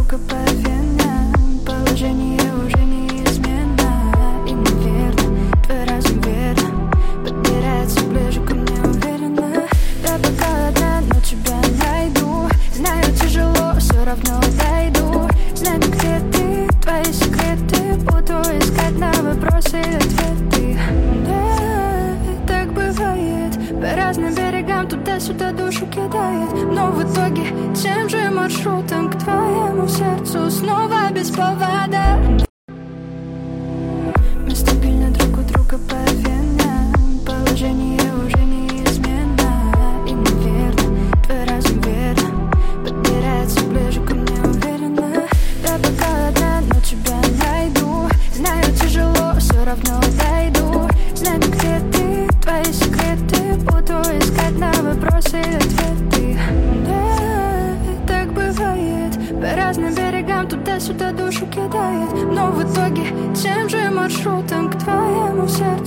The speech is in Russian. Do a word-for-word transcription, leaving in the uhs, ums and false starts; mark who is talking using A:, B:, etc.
A: друга по венам. Положение уже неизменно. И, наверное, твой разум верно подбирается ближе ко мне уверенно. Я пока одна, но тебя найду. Знаю, тяжело, все равно дойду. Знаю, где ты, твои секреты буду искать на вопросы и ответы. Да, так бывает. По разным берегам туда-сюда душу кидает. Но в итоге тем же маршрутом к твоему сердцу снова без повода. Мы стабильно друг у друга по венам. Положение уже неизменно. И, наверное, твой разум верно подбирается ближе ко мне уверенно. Я пока одна, но тебя найду. Знаю, тяжело, все равно дойду. Знаю, где ты, твои секреты буду искать на вопросы и ответы. Да, так бывает. По разным берегам туда-сюда душу кидает. Но в итоге тем же маршрутом к твоему сердцу